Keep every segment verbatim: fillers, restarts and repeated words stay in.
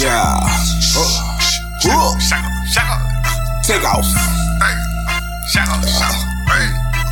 Yeah. Shaka, shaka, shaka. Take off. Hey, shaka, shaka. Hey.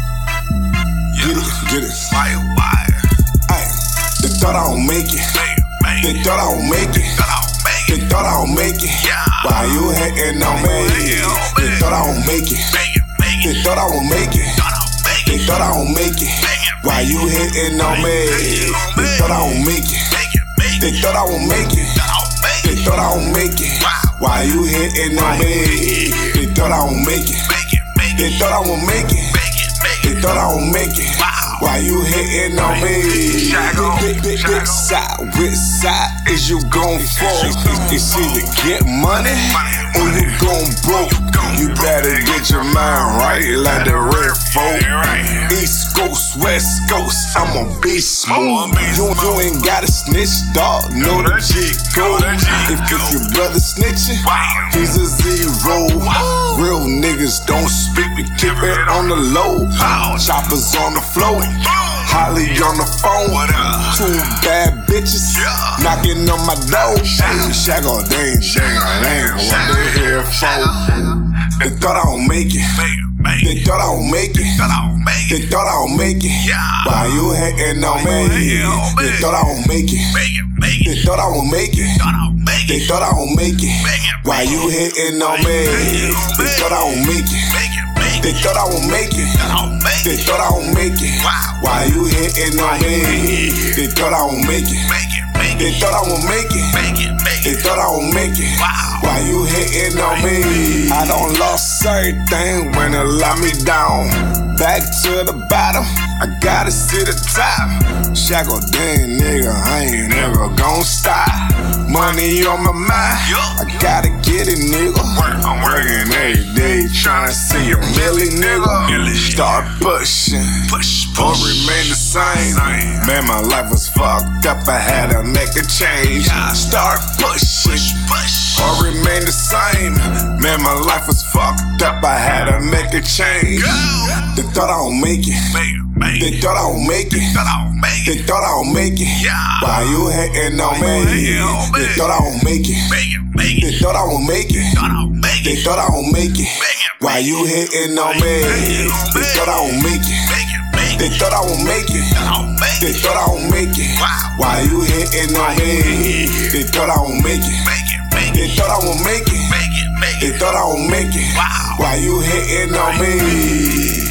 Get it, get it. Why, why? Ay, they thought I don't make it. They thought I don't make it. They thought I don't make it. Why you hating on me? They thought I don't make it. They thought I won't make it. They thought I won't make it. Why you hating on me? They thought I won't make it. They thought I won't make it. They thought I won't make it. Why you hating on me? They thought I won't make it. They thought I won't make it. They thought I won't make it. Why you hating on me? Big, big, big side, which side is you gon' fall? It's either get money or you gon' broke. You better get your mind right like the red folk. East Coast, West Coast, I'm a beast smooth. You, you ain't gotta snitch, dog, know the G code. If, if your brother snitching, he's a zero. Real niggas don't speak, we keep it on the low. Choppers on the floor, Holly on the phone. Two bad bitches knocking on my door. Shaq all dang, dang, dang, what they here for? They thought I don't make it. They thought I don't make it. They thought I don't make it. Why you hating on me? They thought I don't make it. They thought I won't make it. They thought I won't make it. Why you hating on me? They thought I won't make it. They thought I won't make it. They thought I won't make it. Why you hating on me? They thought I won't make it. They thought I won't make it. They thought I won't make it. Why you hating on me? I done lost everything when it locked me down. Back to the bottom, I gotta see the top. Shackle, dang nigga, I ain't never gon' stop. Money on my mind, I gotta get it, nigga. I'm working every day, tryna see a million, nigga. Start pushing, push, or remain the same. Man, my life was fucked up, I had to make a change. Start pushing, or remain the same. Man, my life was fucked up, I had to make a change. They thought I don't make it. They thought I won't make it. They thought I won't make it. Why you hating on me? They thought I won't make it. They thought I won't make it. They thought I won't make it. Why you hating on me? They thought I won't make it. They thought I won't make it. They thought I won't make it. Why you hating on me? They thought I won't make it. They thought I won't make it. They thought I won't make it. Why you hating on me?